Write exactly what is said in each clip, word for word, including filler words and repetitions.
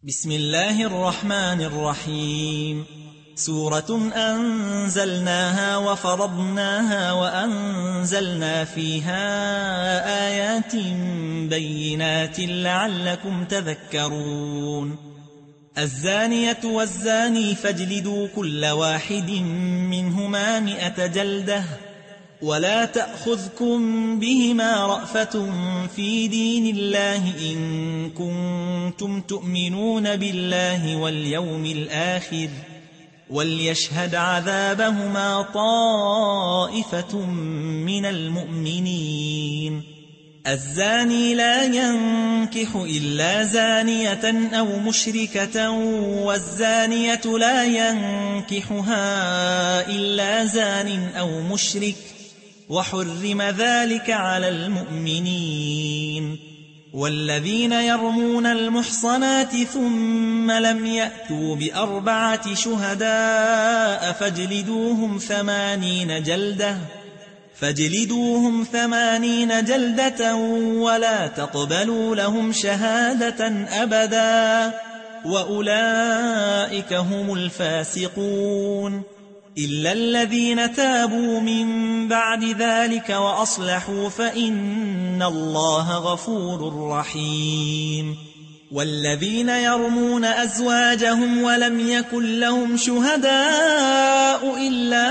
بسم الله الرحمن الرحيم. سورة أنزلناها وفرضناها وأنزلنا فيها آيات بينات لعلكم تذكرون. الزانية والزاني فاجلدوا كل واحد منهما مئة جلدة ولا تأخذكم بهما رأفة في دين الله إن كنتم تؤمنون بالله واليوم الآخر وليشهد عذابهما طائفة من المؤمنين. الزاني لا ينكح إلا زانية أو مشركة والزانية لا ينكحها إلا زان أو مشرك وحرم ذلك على المؤمنين. والذين يرمون المحصنات ثم لم يأتوا بأربعة شهداء فاجلدوهم ثمانين جلدة فاجلدوهم ثمانين جلدة ولا تقبلوا لهم شهادة أبدا وأولئك هم الفاسقون. إلا الذين تابوا من بعد ذلك وأصلحوا فإن الله غفور رحيم. والذين يرمون أزواجهم ولم يكن لهم شهداء إلا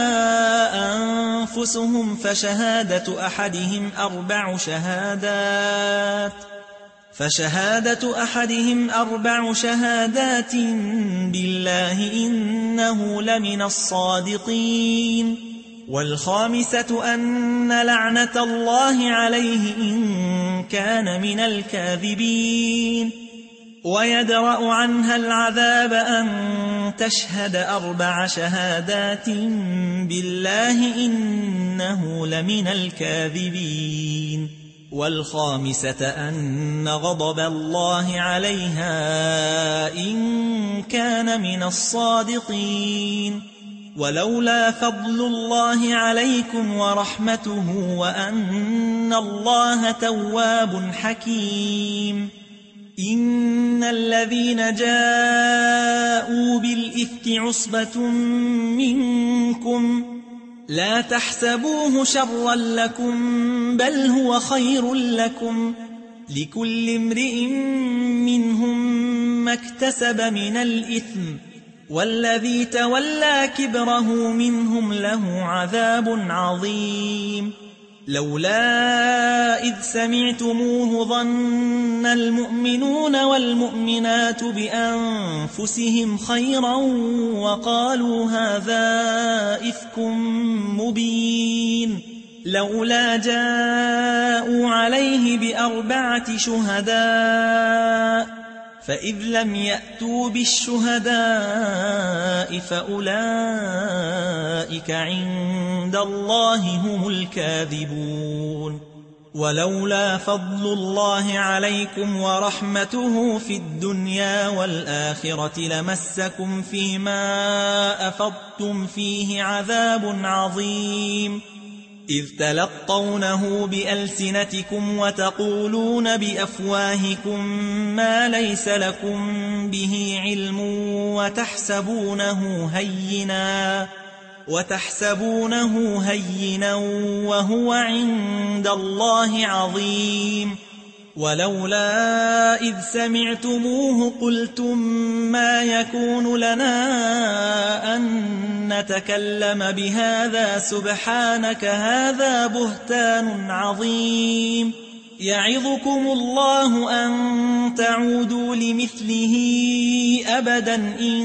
أنفسهم فشهادة أحدهم أربع شهادات فشهادة أحدهم أربع شهادات بالله إنه لمن الصادقين. والخامسة أن لعنة الله عليه إن كان من الكاذبين. ويدرأ عنها العذاب أن تشهد أربع شهادات بالله إنه لمن الكاذبين. والخامسة أن غضب الله عليها إن كان من الصادقين. ولولا فضل الله عليكم ورحمته وأن الله تواب حكيم. إن الذين جاءوا بالإفك عصبة منكم لا تحسبوه شرا لكم بل هو خير لكم لكل امرئ منهم ما اكتسب من الإثم والذي تولى كبره منهم له عذاب عظيم. لولا إذ سمعتموه ظن المؤمنون والمؤمنات بأنفسهم خيرا وقالوا هذا إفك مبين. لولا جاءوا عليه بأربعة شهداء فإذ لم يأتوا بالشهداء فأولئك عند الله هم الكاذبون. ولولا فضل الله عليكم ورحمته في الدنيا والآخرة لمسكم فيما أفضتم فيه عذاب عظيم إذ تلقونه بألسنتكم وتقولون بأفواهكم ما ليس لكم به علم وتحسبونه هينا وتحسبونه هينا وهو عند الله عظيم. ولولا إذ سمعتموه قلتم ما يكون لنا أن نتكلم بهذا سبحانك هذا بهتان عظيم. يعظكم الله أن تعودوا لمثله أبدا إن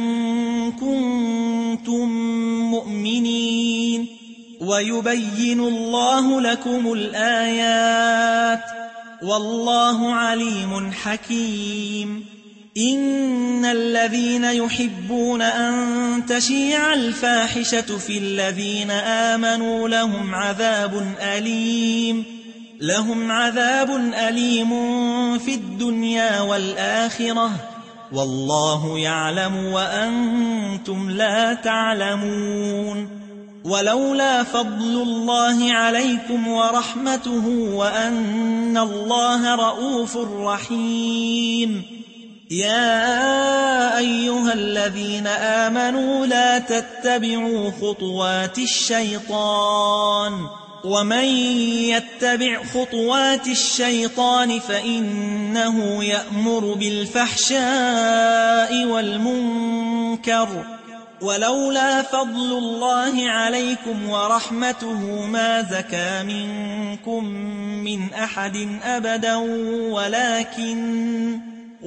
كنتم مؤمنين. ويبين الله لكم الآيات والله عليم حكيم. إن الذين يحبون أن تشيع الفاحشة في الذين آمنوا لهم عذاب أليم لهم عذاب أليم في الدنيا والآخرة والله يعلم وأنتم لا تعلمون. ولولا فضل الله عليكم ورحمته وأن الله رؤوف رحيم يا أيها الذين آمنوا لا تتبعوا خطوات الشيطان ومن يتبع خطوات الشيطان فإنه يأمر بالفحشاء والمنكر ولولا فضل الله عليكم ورحمته ما زكى منكم من أحد أبدا ولكن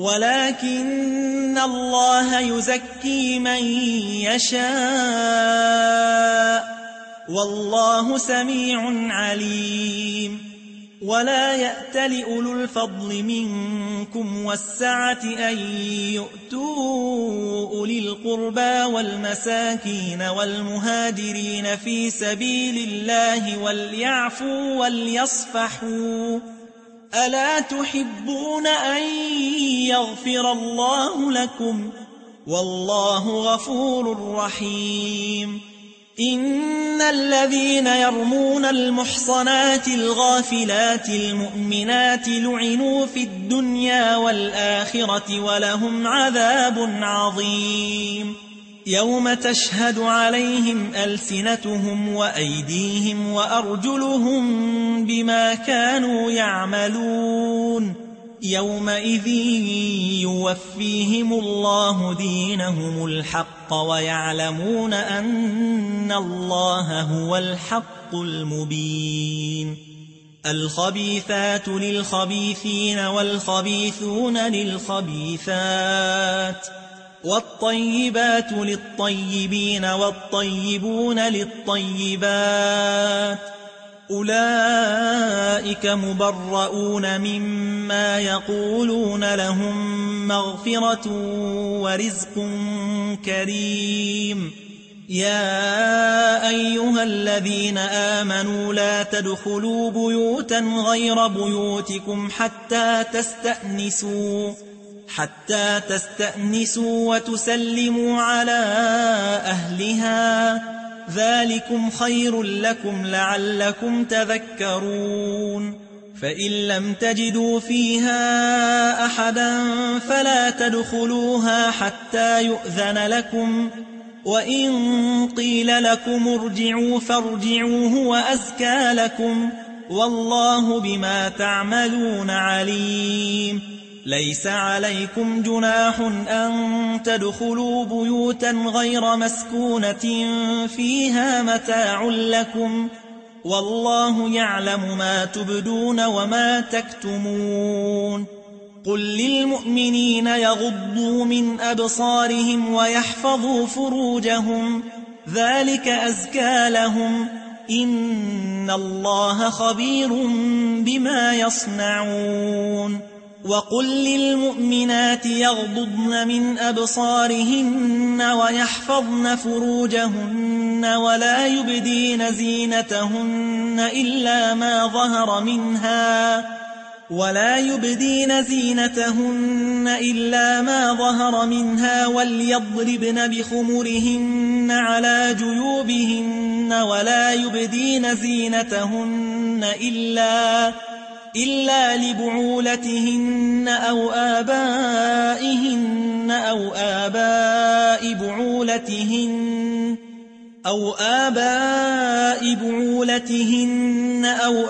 ولكن الله يزكي من يشاء والله سميع عليم ولا يأتل أولو الفضل منكم والسعة أن يؤتوا أولي القربى والمساكين والمهاجرين في سبيل الله وليعفوا وليصفحوا ألا تحبون أن يغفر الله لكم والله غفور رحيم إن الذين يرمون المحصنات الغافلات المؤمنات لعنوا في الدنيا والآخرة ولهم عذاب عظيم يوم تشهد عليهم ألسنتهم وأيديهم وأرجلهم بما كانوا يعملون يومئذ يوفيهم الله دينهم الحق ويعلمون أن الله هو الحق المبين الخبيثات للخبيثين والخبيثون للخبيثات والطيبات للطيبين والطيبون للطيبات أولئك مبرؤون مما يقولون لهم مغفرة ورزق كريم يا أيها الذين آمنوا لا تدخلوا بيوتا غير بيوتكم حتى تستأنسوا حتى تستأنسوا وتسلموا على أهلها ذلكم خير لكم لعلكم تذكرون فإن لم تجدوا فيها أحدا فلا تدخلوها حتى يؤذن لكم وإن قيل لكم ارجعوا فارجعوا هو أزكى لكم والله بما تعملون عليم ليس عليكم جناح أن تدخلوا بيوتا غير مسكونة فيها متاع لكم والله يعلم ما تبدون وما تكتمون قل للمؤمنين يغضوا من أبصارهم ويحفظوا فروجهم ذلك أزكى لهم إن الله خبير بما يصنعون وقل للمؤمنات يغضضن من أبصارهن ويحفظن فروجهن ولا يبدين زينتهن إلا ما ظهر منها ولا يبدين زينتهن إلا ما ظهر منها وليضربن بخمرهن على جيوبهن ولا يبدين زينتهن إلا إلا لبعولتهن أو آبائهن أو آباء بعولتهن أو آباء بعولتهن أو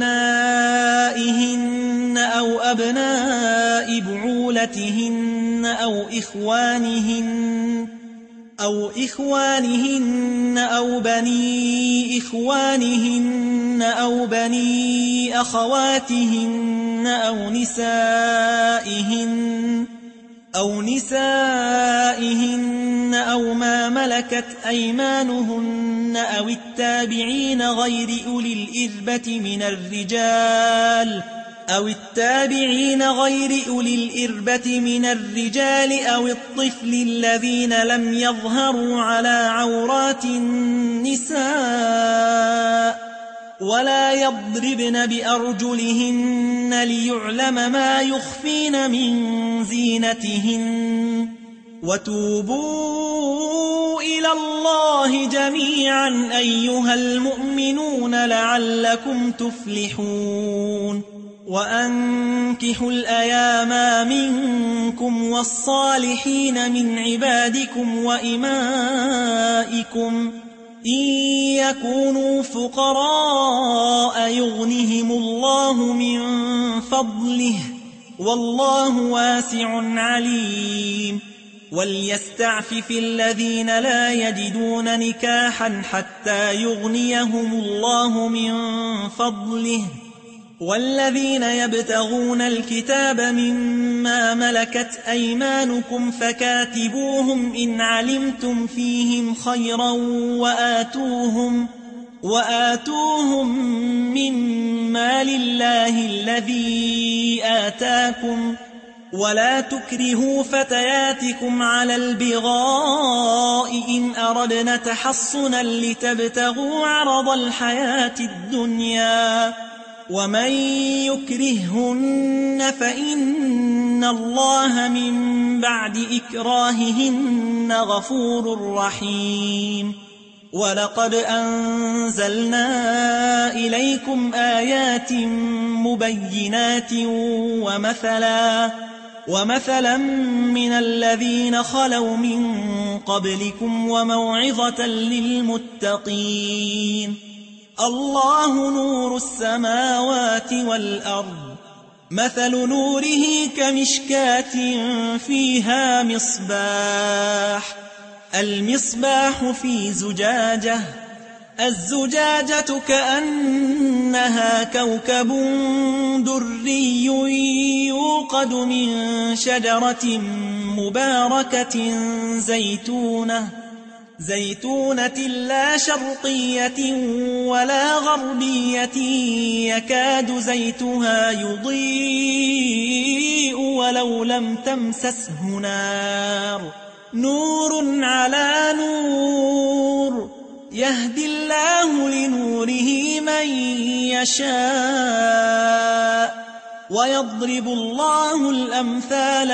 أبنائهن أو أبناء بعولتهن أو إخوانهن أو إخوانهن أو بني إخوانهن أو بني أخواتهن أو نسائهن أو نسائهن أو ما ملكت أيمانهن أو التابعين غير أولي الإربة من الرجال أو التابعين غير أولي الإربة من الرجال أو الطفل الذين لم يظهروا على عورات النساء ولا يضربن بأرجلهن ليعلم ما يخفين من زينتهن وتوبوا إلى الله جميعا أيها المؤمنون لعلكم تفلحون وأنكحوا الأيام منكم والصالحين من عبادكم وإمائكم إن يكونوا فقراء يغنهم الله من فضله والله واسع عليم وليستعفف الذين لا يجدون نكاحا حتى يغنيهم الله من فضله والذين يبتغون الكتاب مما ملكت أيمانكم فكاتبوهم إن علمتم فيهم خيرا وآتوهم, وآتوهم مما لله الذي آتاكم ولا تكرهوا فتياتكم على البغاء إن أردنا تحصنا لتبتغوا عرض الحياة الدنيا ومن يكرههن فإن الله من بعد إكراههن غفور رحيم ولقد أنزلنا إليكم آيات مبينات ومثلا ومثلا من الذين خلوا من قبلكم وموعظة للمتقين الله نور السماوات والأرض مثل نوره كمشكاة فيها مصباح المصباح في زجاجة الزجاجة كأنها كوكب دري يوقد من شجرة مباركة زيتونة زيتونة لا شرقية ولا غربية يكاد زيتها يضيء ولو لم تمسسه نار نور على نور يهدي الله لنوره من يشاء ويضرب الله الأمثال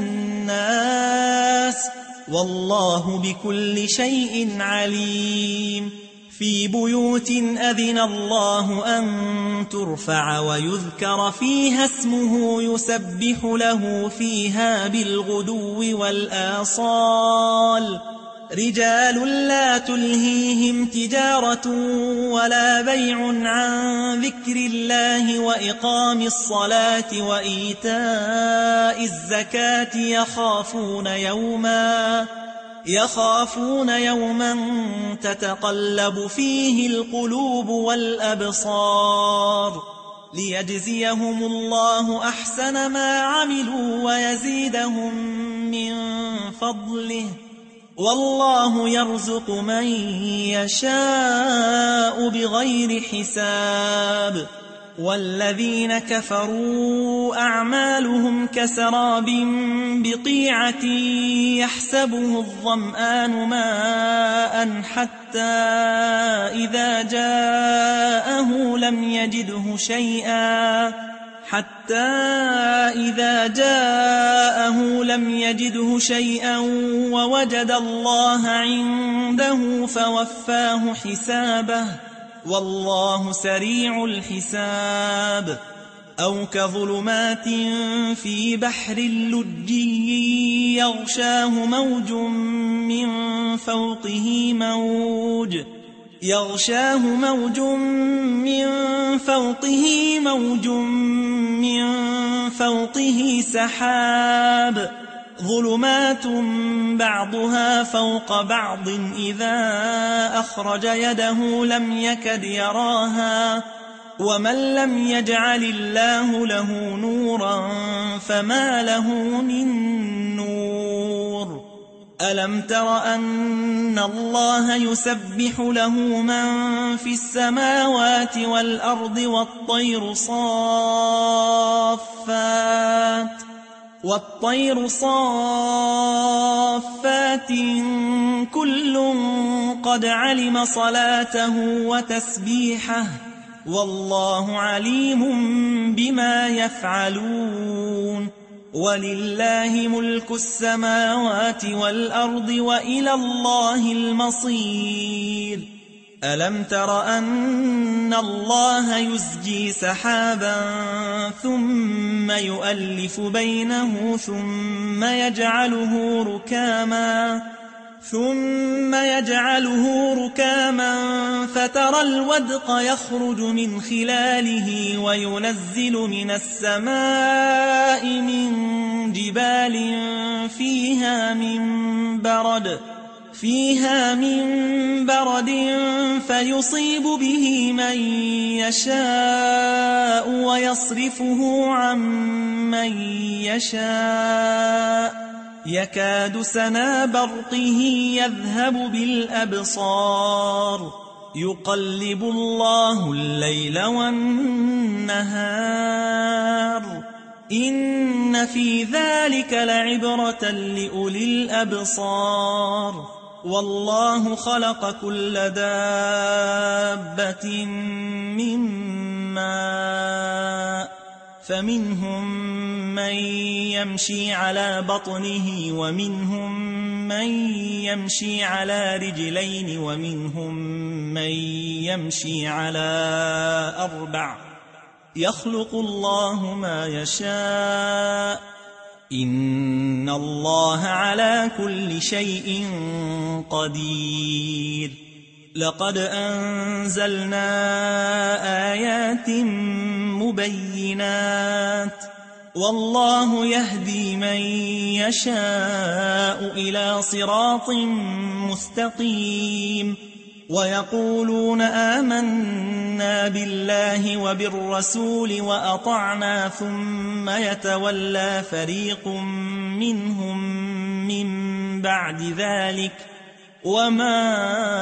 للناس والله بكل شيء عليم في بيوت أذن الله أن ترفع ويذكر فيها اسمه يسبح له فيها بالغدو والآصال رجال لا تلهيهم تجارة ولا بيع عن ذكر الله وإقام الصلاة وإيتاء الزكاة يخافون يوما يخافون يوما تتقلب فيه القلوب والأبصار ليجزيهم الله أحسن ما عملوا ويزيدهم من فضله والله يرزق من يشاء بغير حساب والذين كفروا أعمالهم كسراب بقيعة يحسبه الظمآن ماء حتى إذا جاءه لم يجده شيئا حتى إذا جاءه لم يجده شيئا ووجد الله عنده فوفاه حسابه والله سريع الحساب أو كظلمات في بحر لجي يغشاه موج من فوقه موج يغشاه موج من فوقه موج من فوقه سحاب ظلمات بعضها فوق بعض إذا أخرج يده لم يكد يراها ومن لم يجعل الله له نورا فما له من نور ألم تر أن الله يسبح له من في السماوات والأرض والطير صافات والطير صافات كل قد علم صلاته وتسبيحه والله عليم بما يفعلون ولله ملك السماوات والأرض وإلى الله المصير ألم تر أن الله يزجي سحابا ثم يؤلف بينه ثم يجعله ركاما ثم يجعله ركاما فترى الودق يخرج من خلاله وينزل من السماء من جبال فيها من برد فيها من برد فيصيب به من يشاء ويصرفه عن من يشاء يكاد سنا برقه يذهب بالأبصار يقلب الله الليل والنهار إن في ذلك لعبرة لأولي الأبصار والله خلق كل دابة من ماء فمنهم من يمشي على بطنه ومنهم من يمشي على رجلين ومنهم من يمشي على أربع يخلق الله ما يشاء إن الله على كل شيء قدير لقد أنزلنا آيات مبينات والله يهدي من يشاء إلى صراط مستقيم ويقولون آمنا بالله وبالرسول وأطعنا ثم يتولى فريق منهم من بعد ذلك وما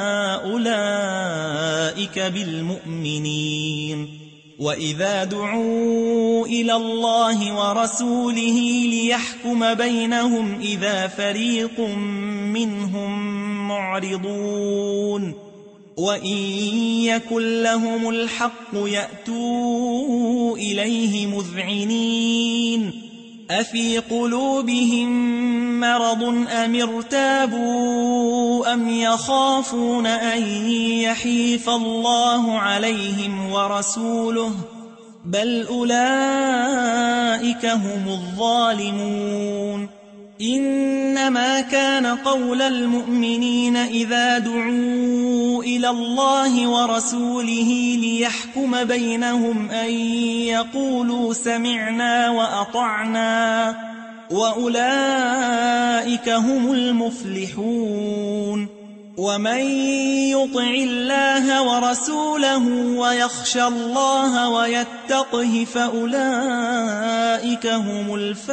أولئك بالمؤمنين وإذا دعوا إلى الله ورسوله ليحكم بينهم إذا فريق منهم معرضون وإن يكن لهم الحق يأتوا إليه مذعنين أفي قلوبهم مرض أم ارتابوا أم يخافون أن يحيف الله عليهم ورسوله بل أولئك هم الظالمون إنما كان قول المؤمنين إذا دعوا إلى الله ورسوله ليحكم بينهم أن يقولوا سمعنا وأطعنا وأولئك هم المفلحون ومن يطع الله ورسوله ويخشى الله ويتقه فأولئك هم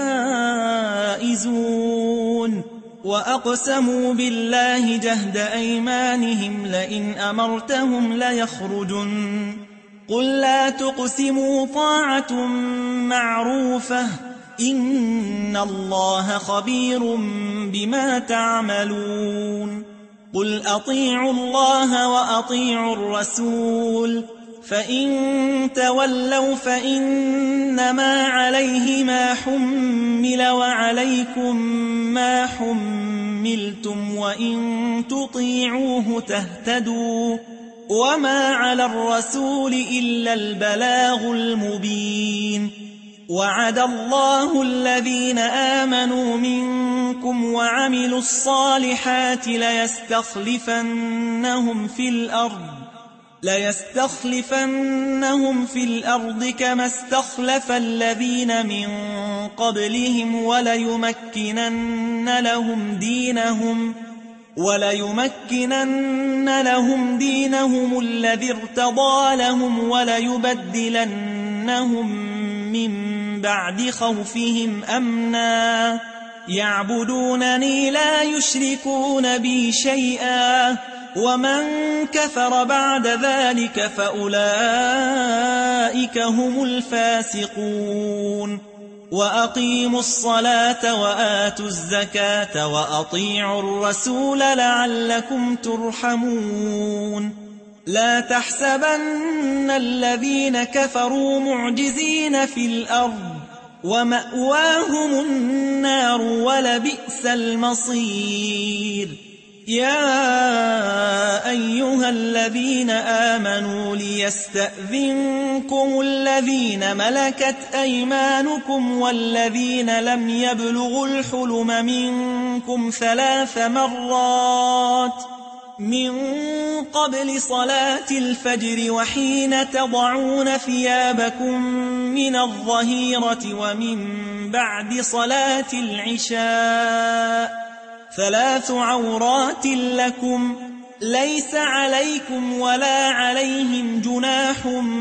الفائزون وأقسموا بالله جهد أيمانهم لئن أمرتهم ليخرجن قل لا تقسموا طاعة معروفة إن الله خبير بما تعملون قل أطيعوا الله وأطيعوا الرسول فإن تولوا فإنما عليه ما حمل وعليكم ما حملتم وإن تطيعوه تهتدوا وما على الرسول إلا البلاغ المبين وعد الله الذين آمنوا منكم وعملوا الصالحات ليستخلفنهم في الأرض ليستخلفنهم في الأرض كما استخلف الذين من قبلهم وليمكنن لهم دينهم وليمكنن لهم دينهم الذي ارتضى لهم وليبدلنهم من بعد خوفهم أمنا يعبدونني لا يشركون بي شيئا ومن كفر بعد ذلك فأولئك هم الفاسقون وأقيموا الصلاة وآتوا الزكاة وأطيعوا الرسول لعلكم ترحمون لا تحسبن الذين كفروا معجزين في الأرض ومأواهم النار ولبئس المصير يا أيها الذين آمنوا ليستأذنكم الذين ملكت أيمانكم والذين لم يبلغوا الحلم منكم ثلاث مرات من قبل صلاة الفجر وحين تضعون ثيابكم من الظهيرة ومن بعد صلاة العشاء ثلاث عورات لكم ليس عليكم ولا عليهم جناح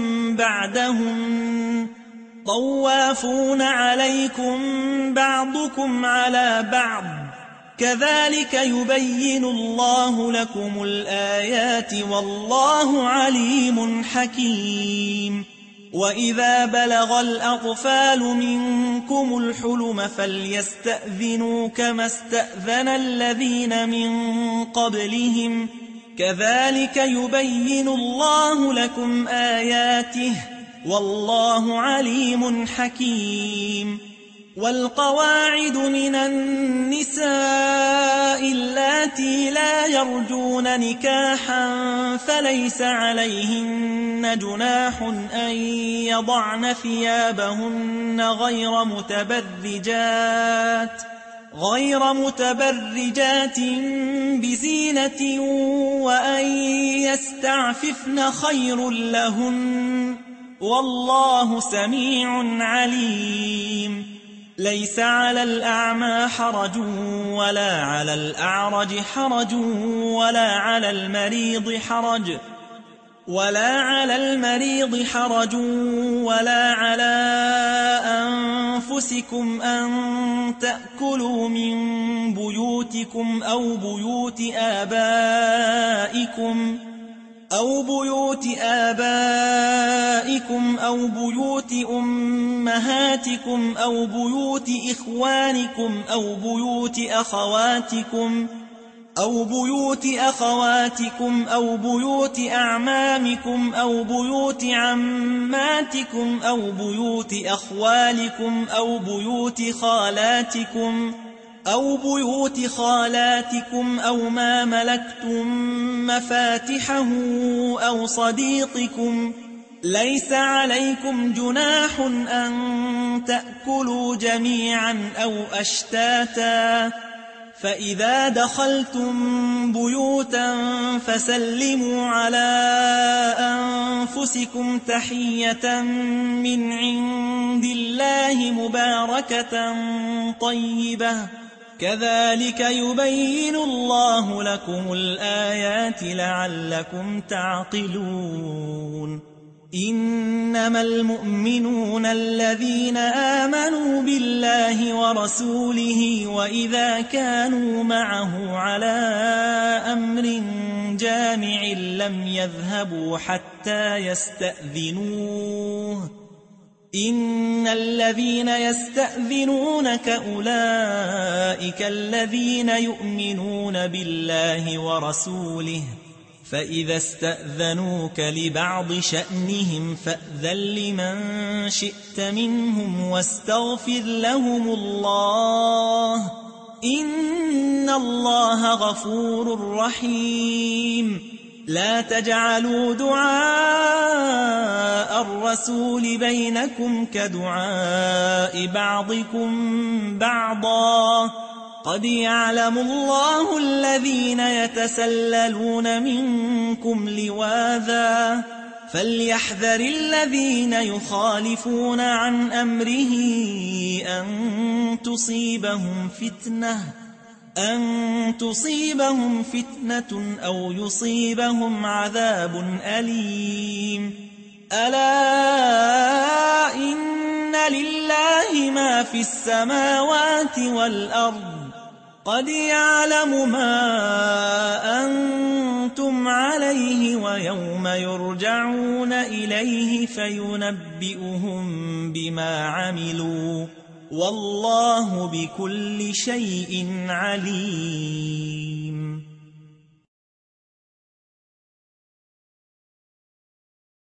بعدهم طوافون عليكم بعضكم على بعض كذلك يبين الله لكم الآيات والله عليم حكيم وإذا بلغ الأطفال منكم الحلم فليستأذنوا كما استأذن الذين من قبلهم كذلك يبين الله لكم آياته والله عليم حكيم والقواعد من النساء اللاتي لا يرجون نكاحا فليس عليهن جناح أن يضعن ثيابهن غير متبرجات غير متبرجات بزينة وأن يستعففن خير لهن والله سميع عليم ليس على الأعمى حرج ولا على الأعرج حرج ولا على المريض حرج ولا على المريض حرج ولا على أنفسكم أن تأكلوا من بيوتكم أو بيوت آبائكم أو بيوت آبائكم أو بيوت أمهاتكم أو بيوت إخوانكم أو بيوت أخواتكم أو بيوت أخواتكم أو بيوت أعمامكم أو بيوت عماتكم أو بيوت أخوالكم أو بيوت خالاتكم أو بيوت خالاتكم أو ما ملكتم مفاتحه أو صديقكم ليس عليكم جناح أن تأكلوا جميعا أو أشتاتا فإذا دخلتم بيوتا فسلموا على أنفسكم تحية من عند الله مباركة طيبة كذلك يبين الله لكم الآيات لعلكم تعقلون إنما المؤمنون الذين آمنوا بالله ورسوله وإذا كانوا معه على أمر جامع لم يذهبوا حتى يستأذنوه إن الذين يستأذنونك أولئك الذين يؤمنون بالله ورسوله فإذا استأذنوك لبعض شأنهم فأذن لمن شئت منهم واستغفر لهم الله إن الله غفور رحيم لا تجعلوا دعاء الرسول بينكم كدعاء بعضكم بعضا قد يعلم الله الذين يتسللون منكم لواذا فليحذر الذين يخالفون عن أمره أن تصيبهم فتنة أن تصيبهم فتنة أو يصيبهم عذاب أليم ألا إن لله ما في السماوات والأرض قد يعلم ما أنتم عليه ويوم يرجعون إليه فينبئهم بما عملوا والله بكل شيء عليم